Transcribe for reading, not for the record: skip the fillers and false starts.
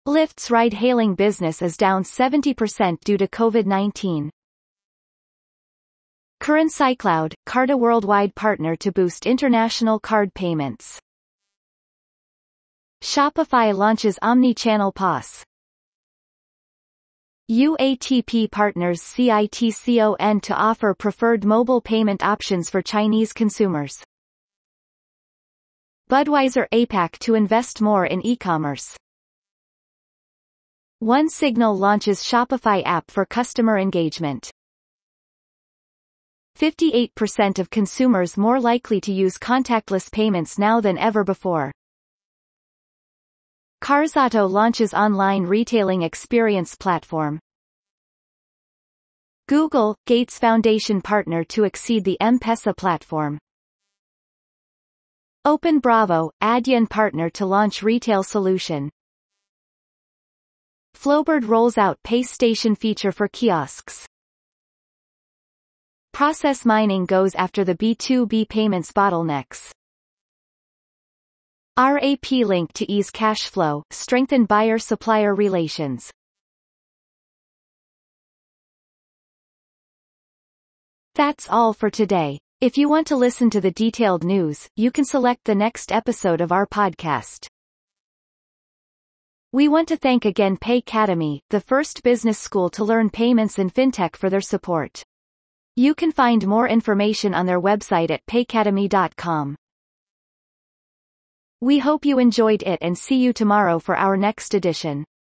Lyft's ride-hailing business is down 70% due to COVID-19. Currency Cloud, Carta worldwide partner to boost international card payments. Shopify launches omni-channel POS. UATP partners CITICON to offer preferred mobile payment options for Chinese consumers. Budweiser APAC to invest more in e-commerce. OneSignal launches Shopify app for customer engagement. 58% of consumers more likely to use contactless payments now than ever before. Carsauto launches online retailing experience platform. Google, Gates Foundation partner to exceed the M-Pesa platform. Open Bravo, Adyen partner to launch retail solution. Flowbird rolls out Pay Station feature for kiosks. Process Mining goes after the B2B payments bottlenecks. RAP Link to ease cash flow, strengthen buyer-supplier relations. That's all for today. If you want to listen to the detailed news, you can select the next episode of our podcast. We want to thank again Paycademy, the first business school to learn payments and fintech, for their support. You can find more information on their website at paycademy.com. We hope you enjoyed it and see you tomorrow for our next edition.